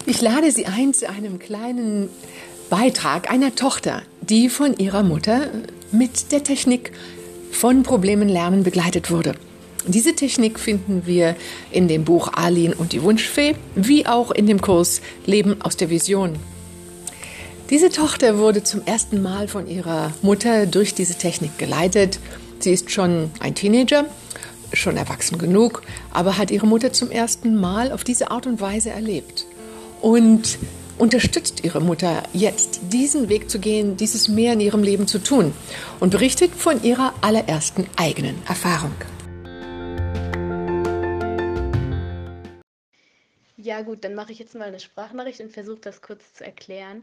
Ich lade Sie ein zu einem kleinen Beitrag einer Tochter, die von ihrer Mutter mit der Technik von Problemen lernen begleitet wurde. Diese Technik finden wir in dem Buch Arlene und die Wunschfee, wie auch in dem Kurs Leben aus der Vision. Diese Tochter wurde zum ersten Mal von ihrer Mutter durch diese Technik geleitet. Sie ist schon ein Teenager, schon erwachsen genug, aber hat ihre Mutter zum ersten Mal auf diese Art und Weise erlebt. Und unterstützt ihre Mutter jetzt, diesen Weg zu gehen, dieses mehr in ihrem Leben zu tun und berichtet von ihrer allerersten eigenen Erfahrung. Ja gut, dann mache ich jetzt mal eine Sprachnachricht und versuche das kurz zu erklären.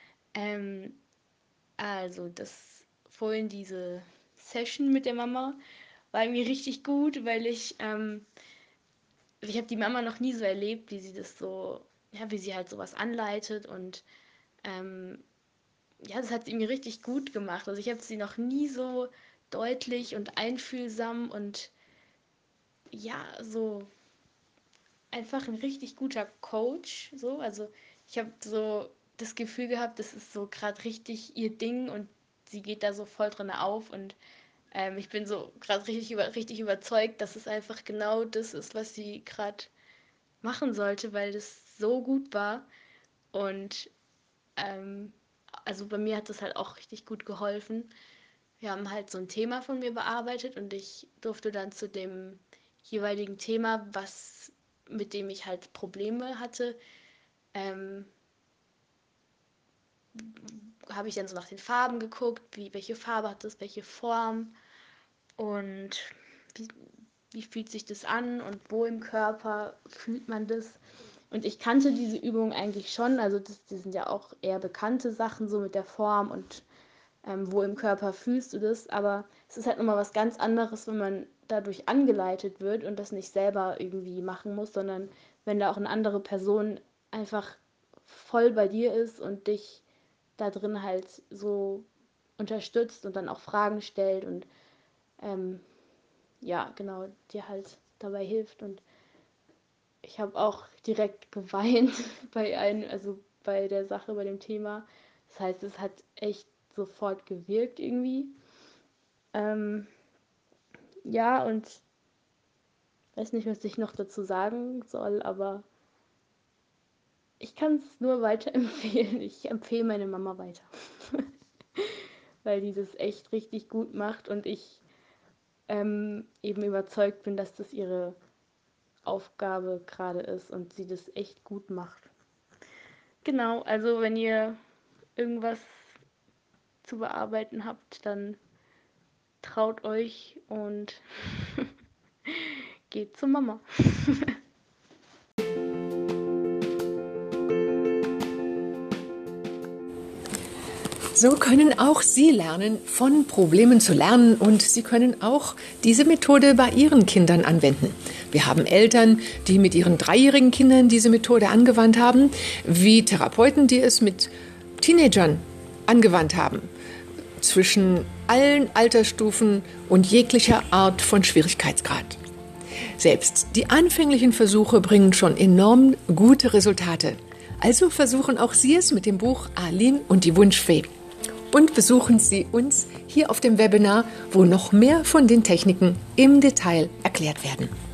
Also vorhin diese Session mit der Mama war irgendwie richtig gut, weil ich habe die Mama noch nie so erlebt, wie sie das so, ja, wie sie halt sowas anleitet und ähm, ja, das hat sie irgendwie richtig gut gemacht. Also ich habe sie noch nie so deutlich und einfühlsam und ja, so einfach ein richtig guter Coach, so. Also ich habe so das Gefühl gehabt, das ist so gerade richtig ihr Ding und sie geht da so voll drin auf und ich bin so gerade richtig überzeugt, dass es einfach genau das ist, was sie gerade machen sollte, weil das so gut war. Und ähm, also bei mir hat das halt auch richtig gut geholfen. Wir haben halt so ein Thema von mir bearbeitet und ich durfte dann zu dem jeweiligen Thema, mit dem ich halt Probleme hatte, ähm, habe ich dann so nach den Farben geguckt, welche Farbe hat das, welche Form und wie, wie fühlt sich das an und wo im Körper fühlt man das. Und ich kannte diese Übung eigentlich schon, also die sind ja auch eher bekannte Sachen, so mit der Form und wo im Körper fühlst du das, aber es ist halt nochmal was ganz anderes, wenn man dadurch angeleitet wird und das nicht selber irgendwie machen muss, sondern wenn da auch eine andere Person einfach voll bei dir ist und dich da drin halt so unterstützt und dann auch Fragen stellt und ähm, ja, genau, dir halt dabei hilft. Und ich habe auch direkt geweint also bei der Sache, bei dem Thema. Das heißt, es hat echt sofort gewirkt irgendwie. Ähm, ja, und ich weiß nicht, was ich noch dazu sagen soll, aber ich kann es nur weiterempfehlen. Ich empfehle meine Mama weiter, weil die das echt richtig gut macht und ich eben überzeugt bin, dass das ihre Aufgabe gerade ist und sie das echt gut macht. Genau, also wenn ihr irgendwas zu bearbeiten habt, dann traut euch und geht zur Mama. So können auch Sie lernen, von Problemen zu lernen und Sie können auch diese Methode bei Ihren Kindern anwenden. Wir haben Eltern, die mit ihren 3-jährigen Kindern diese Methode angewandt haben, wie Therapeuten, die es mit Teenagern angewandt haben, zwischen allen Altersstufen und jeglicher Art von Schwierigkeitsgrad. Selbst die anfänglichen Versuche bringen schon enorm gute Resultate. Also versuchen auch Sie es mit dem Buch Arlene und die Wunschfee. Und besuchen Sie uns hier auf dem Webinar, wo noch mehr von den Techniken im Detail erklärt werden.